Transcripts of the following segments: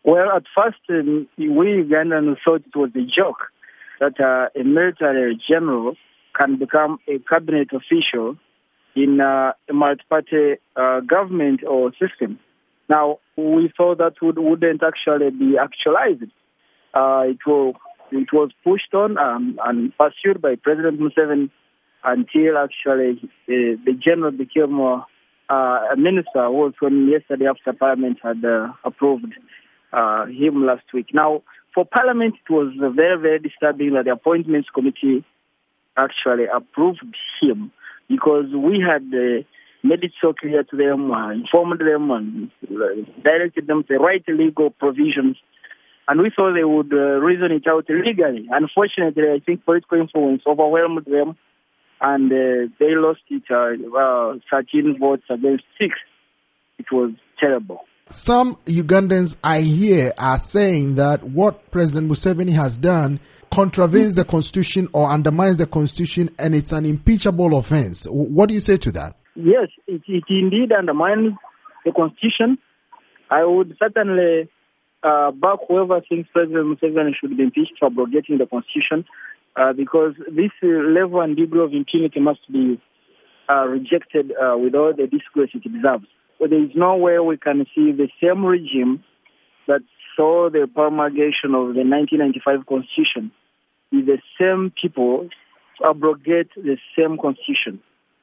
Well, at first, we Ugandans thought it was a joke that a military general can become a cabinet official in a multi-party government or system. Now, we thought that wouldn't actually be actualized. It was pushed on and pursued by President Museveni until actually the general became a minister. Was when yesterday after Parliament had approved him last week. Now, for Parliament, it was very, very disturbing that the Appointments Committee actually approved him, because we had made it so clear to them, informed them, and directed them to the right legal provisions, and we thought they would reason it out legally. Unfortunately, I think political influence overwhelmed them, and they lost it 13 votes against 6. It was terrible. Some Ugandans I hear are saying that what President Museveni has done contravenes the Constitution or undermines the Constitution, and it's an impeachable offense. What do you say to that? Yes, it indeed undermines the Constitution. I would certainly back whoever thinks President Museveni should be impeached for abrogating the Constitution, because this level and degree of impunity must be rejected with all the disgrace it deserves. So there is no way we can see the same regime that saw the promulgation of the 1995 Constitution with the same people to abrogate the same Constitution.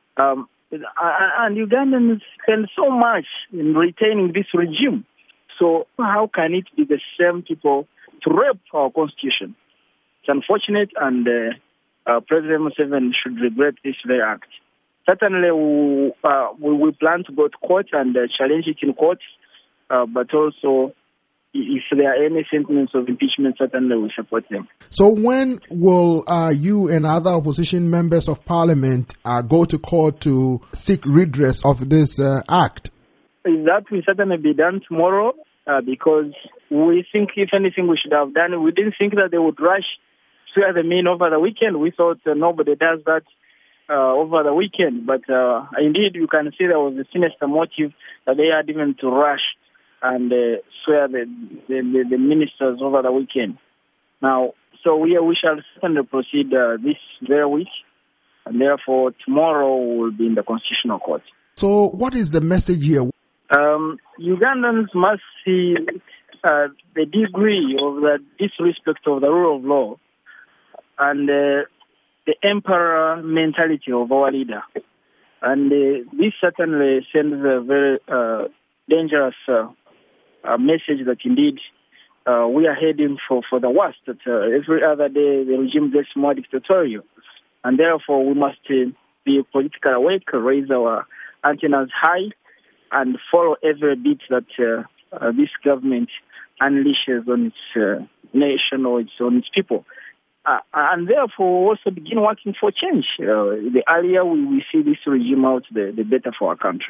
And Ugandans spend so much in retaining this regime. So how can it be the same people to rape our Constitution? It's unfortunate, and President Museveni should regret this very act. Certainly, we plan to go to court and challenge it in court, but also, if there are any sentiments of impeachment, certainly we support them. So when will you and other opposition members of parliament go to court to seek redress of this act? That will certainly be done tomorrow, because we think, if anything, we should have done. We didn't think that they would rush swear the mean over the weekend. We thought nobody does that over the weekend, but indeed you can see there was a sinister motive that they had even to rush and swear the ministers over the weekend. Now, so we shall certainly proceed this very week, and therefore tomorrow will be in the Constitutional Court. So what is the message here? Ugandans must see the degree of the disrespect of the rule of law and the emperor mentality of our leader. And this certainly sends a very dangerous message that indeed we are heading for the worst, that every other day the regime gets more dictatorial. And therefore we must be politically awake, raise our antennas high, and follow every bit that this government unleashes on its nation or on its people. And therefore also begin working for change. The earlier we see this regime out, the better for our country.